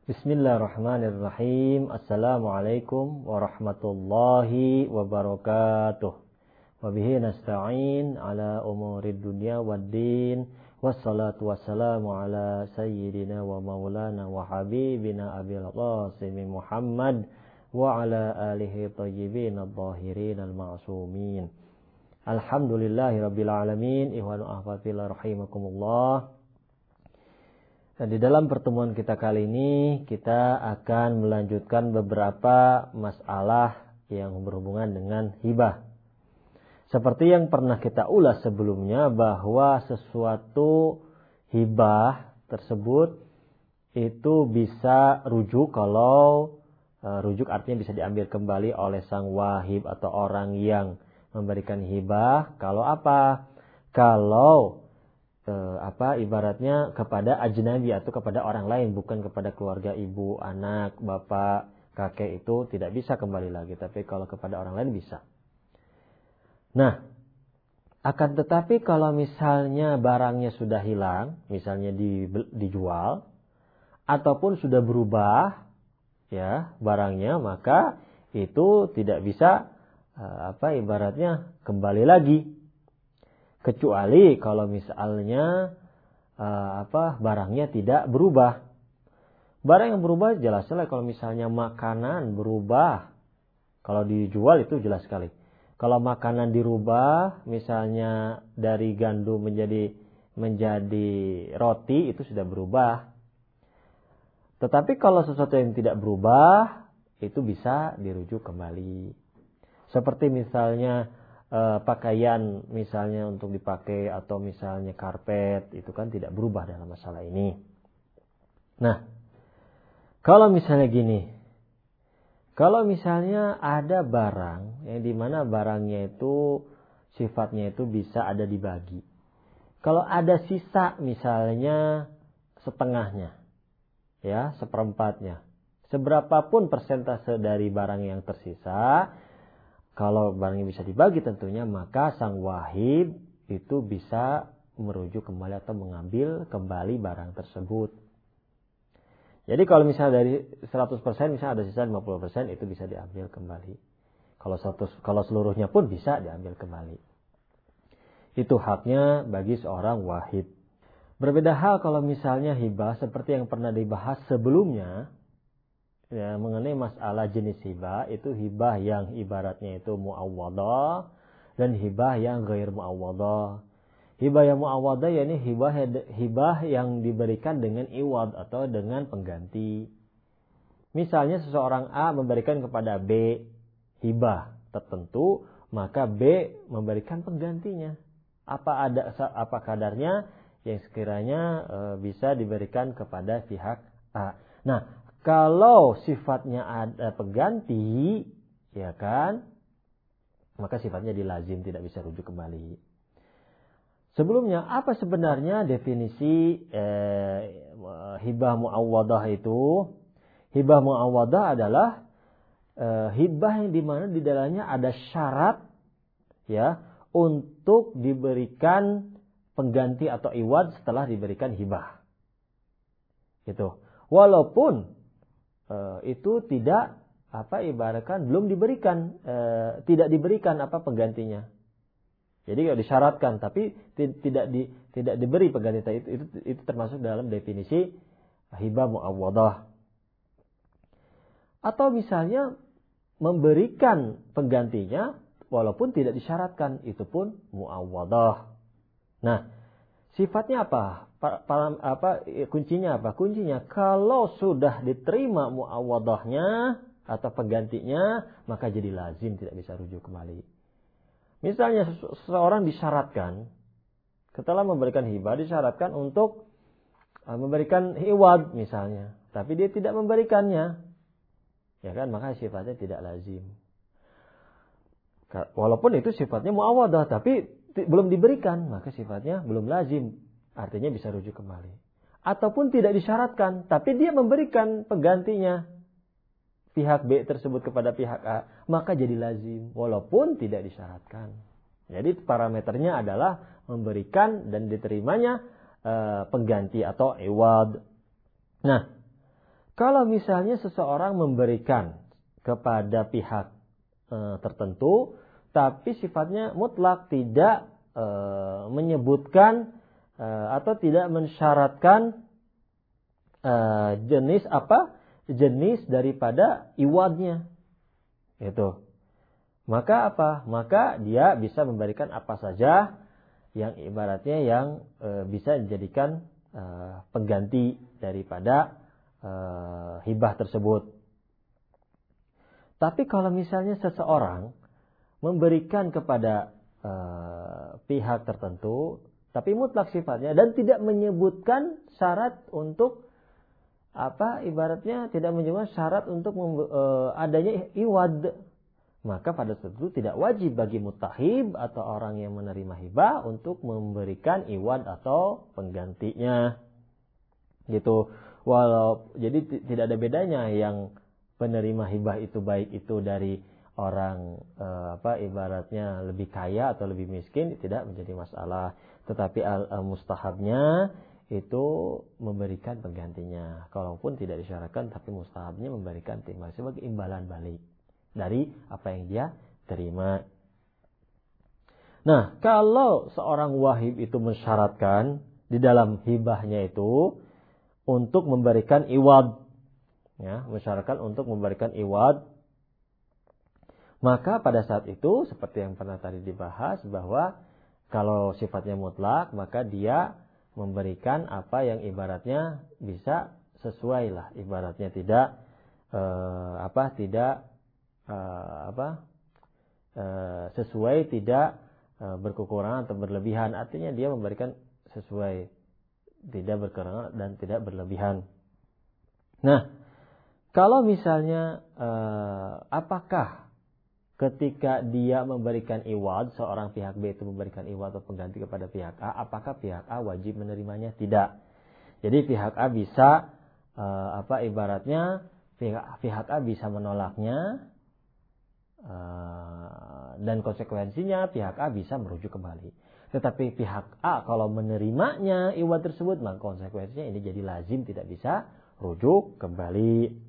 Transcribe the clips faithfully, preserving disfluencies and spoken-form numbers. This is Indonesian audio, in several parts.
Bismillahirrahmanirrahim. Assalamualaikum warahmatullahi wabarakatuh. Wabihi nasta'in ala umurid dunya waddin. Wassalatu wassalamu ala sayyidina wa maulana wa habibina abil qasim Muhammad wa ala alihi tayyibin al-zahirin al-ma'sumin. Alhamdulillahi rabbil alamin. Ihwanu ahfadillah rahimakumullah. Dan di dalam pertemuan kita kali ini, kita akan melanjutkan beberapa masalah yang berhubungan dengan hibah. Seperti yang pernah kita ulas sebelumnya, bahwa sesuatu hibah tersebut itu bisa rujuk kalau uh, rujuk artinya bisa diambil kembali oleh sang wahib atau orang yang memberikan hibah. Kalau apa? Kalau Eh, apa ibaratnya kepada ajnabi atau kepada orang lain, bukan kepada keluarga ibu, anak, bapak, kakek, itu tidak bisa kembali lagi. Tapi kalau kepada orang lain bisa. Nah, akan tetapi kalau misalnya barangnya sudah hilang, misalnya di, dijual ataupun sudah berubah ya barangnya, maka itu tidak bisa eh, apa ibaratnya kembali lagi. Kecuali kalau misalnya uh, apa barangnya tidak berubah. Barang yang berubah jelas sekali. Kalau misalnya makanan berubah, kalau dijual itu jelas sekali. Kalau makanan dirubah, misalnya dari gandum menjadi menjadi roti, itu sudah berubah. Tetapi kalau sesuatu yang tidak berubah, itu bisa dirujuk kembali. Seperti misalnya Uh, pakaian misalnya untuk dipakai atau misalnya karpet, itu kan tidak berubah dalam masalah ini. Nah, kalau misalnya gini, kalau misalnya ada barang yang dimana barangnya itu sifatnya itu bisa ada dibagi. Kalau ada sisa misalnya setengahnya, ya seperempatnya, seberapapun persentase dari barang yang tersisa, kalau barangnya bisa dibagi tentunya, maka sang wahib itu bisa merujuk kembali atau mengambil kembali barang tersebut. Jadi kalau misalnya dari seratus persen misalnya ada sisa lima puluh persen, itu bisa diambil kembali. Kalau seratus, kalau seluruhnya pun bisa diambil kembali. Itu haknya bagi seorang wahib. Berbeda hal kalau misalnya hibah seperti yang pernah dibahas sebelumnya. Ya, mengenai masalah jenis hibah, itu hibah yang ibaratnya itu mu'awwadah dan hibah yang ghair mu'awwadah. Hibah yang mu'awwadah yakni hibah hibah yang diberikan dengan iwad atau dengan pengganti. Misalnya seseorang A memberikan kepada B hibah tertentu, maka B memberikan penggantinya. Apa ada apa kadarnya yang sekiranya e, bisa diberikan kepada pihak A. Nah, kalau sifatnya ada pengganti, ya kan, maka sifatnya dilazim, tidak bisa rujuk kembali. Sebelumnya, apa sebenarnya definisi eh, hibah mu'awwadah itu? Hibah mu'awwadah adalah eh, hibah yang dimana di dalamnya ada syarat, ya, untuk diberikan pengganti atau iwad setelah diberikan hibah. Gitu. Walaupun Uh, itu tidak apa ibaratkan belum diberikan uh, tidak diberikan apa penggantinya. Jadi kalau disyaratkan tapi t- tidak di, tidak diberi pengganti itu, itu itu termasuk dalam definisi hibah mu'awwadah. Atau misalnya memberikan penggantinya walaupun tidak disyaratkan, itu pun mu'awwadah. Nah, sifatnya apa? Apa, apa kuncinya apa? Kuncinya kalau sudah diterima mu'awwadahnya atau penggantinya, maka jadi lazim, tidak bisa rujuk kembali. Misalnya seseorang disyaratkan, setelah memberikan hibah disyaratkan untuk uh, memberikan iwad misalnya, tapi dia tidak memberikannya, ya kan? Maka sifatnya tidak lazim. Walaupun itu sifatnya mu'awwadah, tapi t- belum diberikan, maka sifatnya belum lazim. Artinya bisa rujuk kembali. Ataupun tidak disyaratkan, tapi dia memberikan penggantinya pihak B tersebut kepada pihak A, maka jadi lazim walaupun tidak disyaratkan. Jadi parameternya adalah memberikan dan diterimanya e, pengganti atau iwad. Nah, Kalau misalnya seseorang memberikan kepada pihak e, tertentu, tapi sifatnya mutlak, tidak e, menyebutkan e, atau tidak mensyaratkan e, jenis apa? Jenis daripada iwadnya. Itu. Maka apa? Maka dia bisa memberikan apa saja yang ibaratnya yang e, bisa dijadikan e, pengganti daripada e, hibah tersebut. Tapi kalau misalnya seseorang memberikan kepada e, pihak tertentu, tapi mutlak sifatnya dan tidak menyebutkan syarat untuk apa ibaratnya tidak menyebutkan syarat untuk membe- e, adanya iwad, maka pada saat itu tidak wajib bagi mutahib atau orang yang menerima hibah untuk memberikan iwad atau penggantinya. Gitu. Walau jadi t- tidak ada bedanya yang penerima hibah itu baik itu dari orang e, apa ibaratnya lebih kaya atau lebih miskin, tidak menjadi masalah. Tetapi al, al mustahabnya itu memberikan penggantinya. Kalaupun tidak disyaratkan, tapi mustahabnya memberikan timbal sebagai imbalan balik dari apa yang dia terima. Nah, kalau seorang wahib itu mensyaratkan di dalam hibahnya itu untuk memberikan iwad, ya, mensyaratkan untuk memberikan iwad, maka pada saat itu seperti yang pernah tadi dibahas bahwa kalau sifatnya mutlak, maka dia memberikan apa yang ibaratnya bisa sesuai lah, ibaratnya tidak eh, apa tidak eh, apa eh, sesuai, tidak eh, berkekurangan atau berlebihan. Artinya dia memberikan sesuai, tidak berkekurangan dan tidak berlebihan. Nah, kalau misalnya eh, apakah ketika dia memberikan iwad, seorang pihak B itu memberikan iwad atau pengganti kepada pihak A, apakah pihak A wajib menerimanya? Tidak. Jadi pihak A bisa uh, apa ibaratnya pihak pihak A bisa menolaknya uh, dan konsekuensinya pihak A bisa merujuk kembali. Tetapi pihak A kalau menerimanya iwad tersebut, maka konsekuensinya ini jadi lazim, tidak bisa rujuk kembali.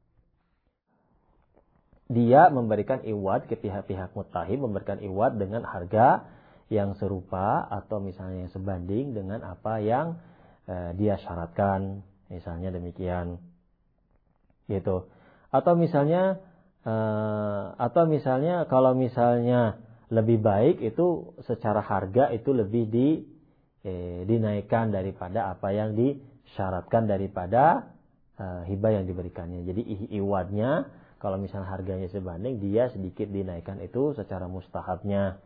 Dia memberikan iwad ke pihak-pihak mutahib, memberikan iwad dengan harga yang serupa atau misalnya yang sebanding dengan apa yang eh, dia syaratkan, misalnya demikian, gitu. Atau misalnya, eh, atau misalnya kalau misalnya lebih baik itu secara harga itu lebih di eh, dinaikkan daripada apa yang disyaratkan daripada eh, hibah yang diberikannya. Jadi iwadnya, kalau misalnya harganya sebanding, dia sedikit dinaikkan itu secara mustahabnya.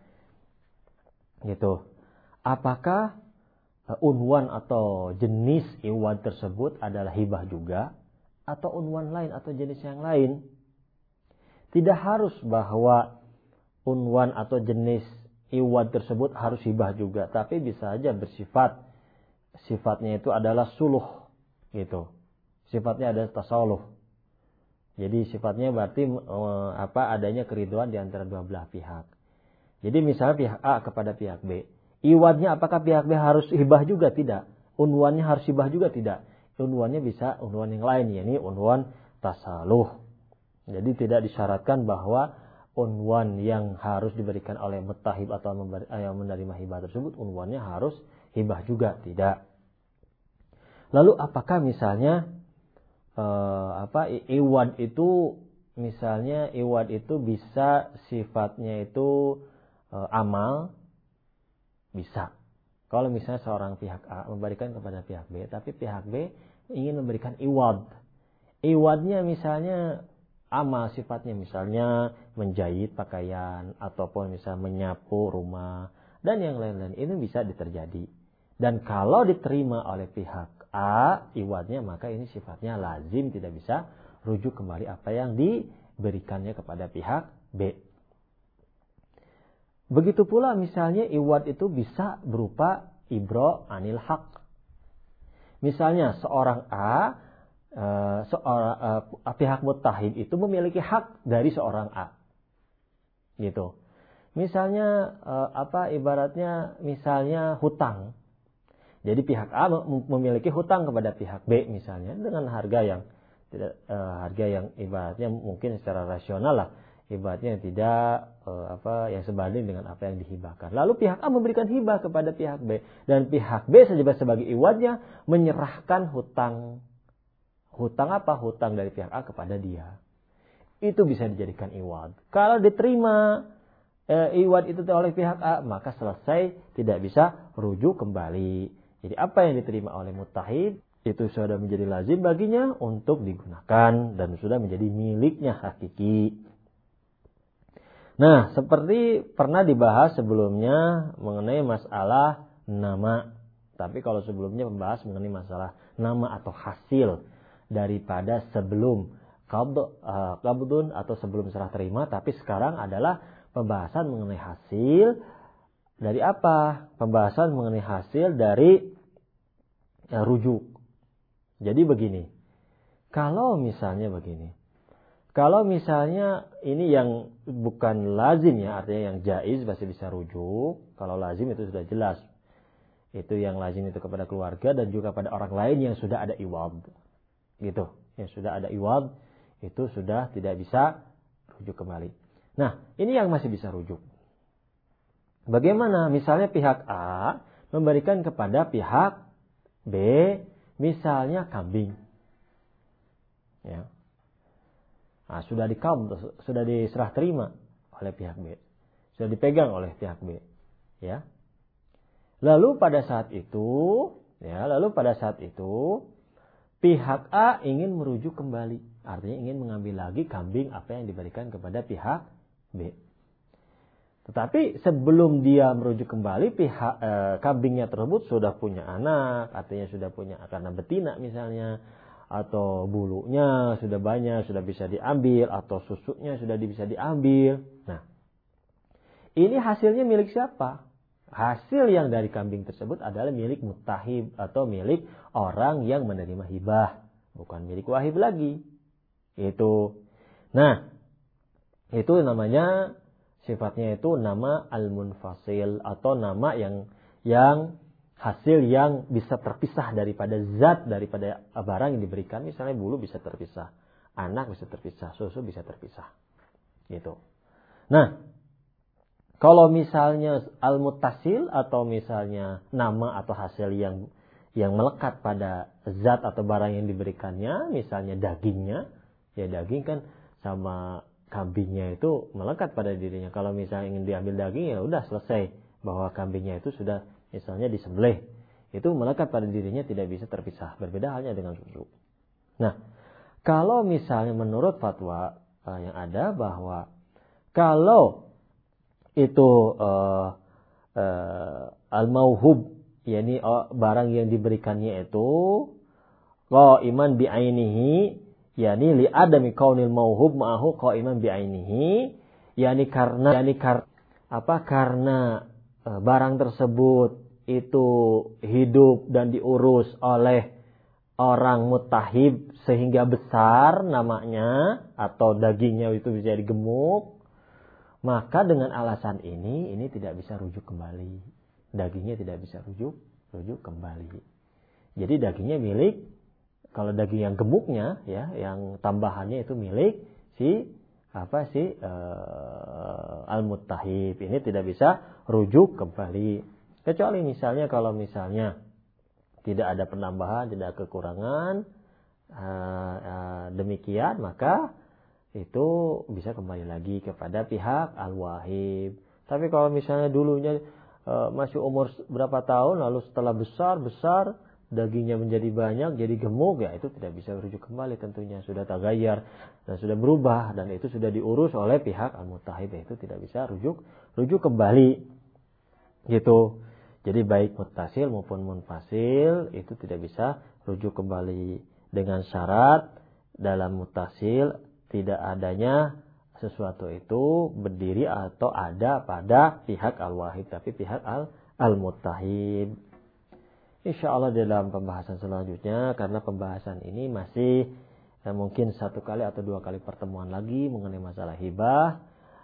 Gitu. Apakah unwan atau jenis iwad tersebut adalah hibah juga, atau unwan lain atau jenis yang lain? Tidak harus bahwa unwan atau jenis iwad tersebut harus hibah juga, tapi bisa saja bersifat sifatnya itu adalah suluh, gitu. Sifatnya adalah tasaluh. Jadi sifatnya berarti eh, apa adanya keriduan di antara dua belah pihak. Jadi misalnya pihak A kepada pihak B, iwadnya apakah pihak B harus hibah juga? Tidak. Unwannya harus hibah juga? Tidak. Unwannya bisa unwan yang lain, yakni unwan tasaluh. Jadi tidak disyaratkan bahwa unwan yang harus diberikan oleh mutahib atau memberi, yang menerima hibah tersebut unwannya harus hibah juga, tidak. Lalu apakah misalnya Uh, apa iwad itu misalnya iwad itu bisa sifatnya itu uh, amal, bisa. Kalau misalnya seorang pihak A memberikan kepada pihak B, tapi pihak B ingin memberikan iwad, iwadnya misalnya amal sifatnya, misalnya menjahit pakaian ataupun misalnya menyapu rumah dan yang lain-lain, ini bisa terjadi. Dan kalau diterima oleh pihak A iwadnya, maka ini sifatnya lazim, tidak bisa rujuk kembali apa yang diberikannya kepada pihak B. Begitu pula misalnya iwad itu bisa berupa ibro anil haq. Misalnya seorang A, e, seorang e, pihak mutahib itu memiliki hak dari seorang A, gitu. Misalnya e, apa ibaratnya misalnya hutang. Jadi pihak A memiliki hutang kepada pihak B misalnya dengan harga yang tidak uh, harga yang ibaratnya mungkin secara rasional lah, ibaratnya tidak uh, apa yang sebanding dengan apa yang dihibahkan. Lalu pihak A memberikan hibah kepada pihak B, dan pihak B sebagai iwadnya menyerahkan hutang hutang apa? Hutang dari pihak A kepada dia. Itu bisa dijadikan iwad. Kalau diterima uh, iwad itu oleh pihak A, maka selesai, tidak bisa rujuk kembali. Jadi apa yang diterima oleh muttahid itu sudah menjadi lazim baginya untuk digunakan dan sudah menjadi miliknya hakiki. Nah, seperti pernah dibahas sebelumnya mengenai masalah nama. Tapi kalau sebelumnya membahas mengenai masalah nama atau hasil daripada sebelum qabdun atau sebelum serah terima. Tapi sekarang adalah pembahasan mengenai hasil dari apa? Pembahasan mengenai hasil dari ya, rujuk. Jadi begini, kalau misalnya begini, kalau misalnya ini yang bukan lazim ya, artinya yang jaiz masih bisa rujuk. Kalau lazim itu sudah jelas. Itu yang lazim itu kepada keluarga dan juga pada orang lain yang sudah ada iwad. Gitu, yang sudah ada iwad itu sudah tidak bisa rujuk kembali. Nah, ini yang masih bisa rujuk. Bagaimana? Misalnya pihak A memberikan kepada pihak B misalnya kambing, ya, nah, sudah dikaum, sudah diserah terima oleh pihak B, sudah dipegang oleh pihak B, ya. Lalu pada saat itu, ya, lalu pada saat itu pihak A ingin merujuk kembali, artinya ingin mengambil lagi kambing apa yang diberikan kepada pihak B. Tetapi sebelum dia merujuk kembali, pihak e, kambingnya tersebut sudah punya anak, artinya sudah punya karena betina misalnya, atau bulunya sudah banyak, sudah bisa diambil, atau susunya sudah bisa diambil. Nah, ini hasilnya milik siapa? Hasil yang dari kambing tersebut adalah milik muttahib atau milik orang yang menerima hibah, bukan milik wahib lagi. Itu. Nah, itu namanya sifatnya itu nama al-munfasil atau nama yang yang hasil yang bisa terpisah daripada zat, daripada barang yang diberikan. Misalnya bulu bisa terpisah, anak bisa terpisah, susu bisa terpisah. Gitu. Nah, kalau misalnya al-muttasil atau misalnya nama atau hasil yang yang melekat pada zat atau barang yang diberikannya, misalnya dagingnya, ya daging kan sama kambingnya itu melekat pada dirinya. Kalau misalnya ingin diambil daging, ya udah selesai, bahwa kambingnya itu sudah misalnya disembelih, itu melekat pada dirinya, tidak bisa terpisah. Berbeda halnya dengan susu. Nah, kalau misalnya menurut fatwa uh, yang ada bahwa kalau itu uh, uh, al-mauhub, yakni uh, barang yang diberikannya itu qaiman bi'ainihi, yakni li adami kaunil mauhub ma'ahu qaiman bi'ainihi, yakni karena yakni kar, apa karena uh, barang tersebut itu hidup dan diurus oleh orang muttahib sehingga besar namanya atau dagingnya itu bisa digemuk, maka dengan alasan ini ini tidak bisa rujuk kembali. Dagingnya tidak bisa rujuk rujuk kembali. Jadi dagingnya milik, kalau daging yang gemuknya ya, yang tambahannya itu milik si apa sih uh, al-muttahib. Ini tidak bisa rujuk kembali. Kecuali misalnya kalau misalnya tidak ada penambahan, tidak ada kekurangan, uh, uh, demikian maka itu bisa kembali lagi kepada pihak al-wahib. Tapi kalau misalnya dulunya uh, masih umur berapa tahun, lalu setelah besar-besar dagingnya menjadi banyak, jadi gemuk, ya itu tidak bisa rujuk kembali tentunya. Sudah tagayyar dan sudah berubah, dan itu sudah diurus oleh pihak al-muttahib, itu tidak bisa rujuk rujuk kembali. Gitu. Jadi baik muttasil maupun munfasil itu tidak bisa rujuk kembali, dengan syarat dalam muttasil tidak adanya sesuatu itu berdiri atau ada pada pihak al-wahid, tapi pihak al al-muttahib. Insyaallah dalam pembahasan selanjutnya, karena pembahasan ini masih eh, mungkin satu kali atau dua kali pertemuan lagi mengenai masalah hibah.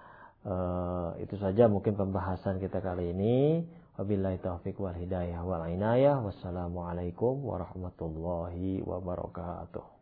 Eh, itu saja mungkin pembahasan kita kali ini. Wabillahi taufiq wal hidayah wal inayah. Wassalamualaikum warahmatullahi wabarakatuh.